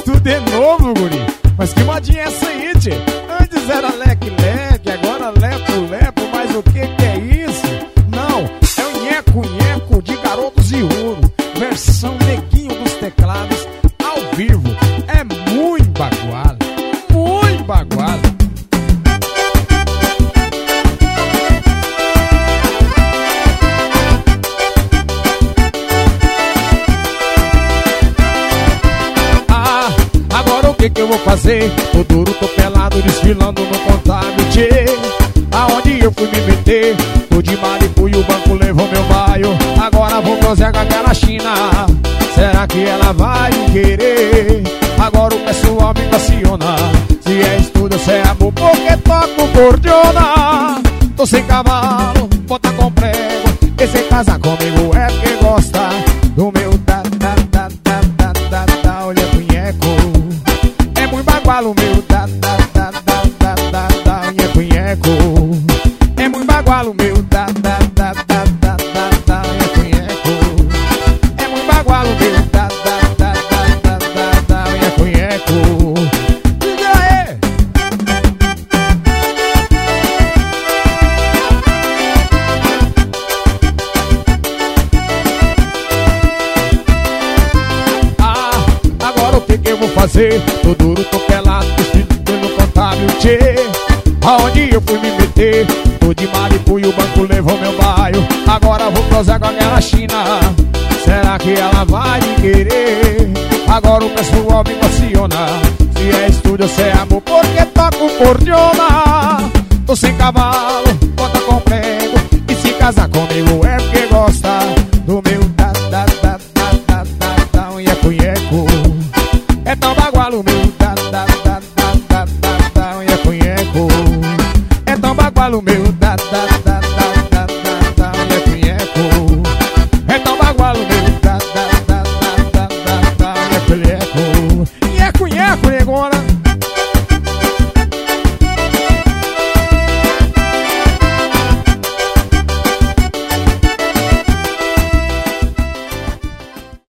tudo de novo, guri. Mas que modinha é essa aí, tchê? Antes era leque-leque, agora lepo-lepo. Mas o que é isso? Não, é o nheco-nheco de Garotos de Ouro, versão neguinho dos teclados, ao vivo. É muito bagual, muito bagual. Agora o que eu vou fazer? Tô duro, tô pelado, desfilando no contábil, tchê. Aonde eu fui me meter? Tô de maripu e o banco levou meu baio. Agora vou prosear com aquela China. Será que ela vai querer? Agora o pessoal me questiona. Se é estudo, se é amor, porque toco cordiona. Tô sem cavalo, bota com prego. E se casar comigo é porque gosta do meu olha cunheco. É muito bagual o meu nheco-nheco. É muito bagual o meu nheco-nheco. É muito bagual o meu nheco-nheco. Diga aí! Agora o que eu vou fazer? Tô duro, tô pelado, desfilando no contábil, tchê. Aonde eu fui me meter? Tô de maripu e o banco levou meu baio. Agora vou prosar com aquela China. Será que ela vai me querer? Agora o pessoal me questiona. Se é estúdio, se é amor, porque toco cordiona. Tô sem cavalo, bota com prego. E se casar comigo é porque gosta do meu nheco-nheco. É tão bagual o meu nheco-nheco. É tão bagual o meu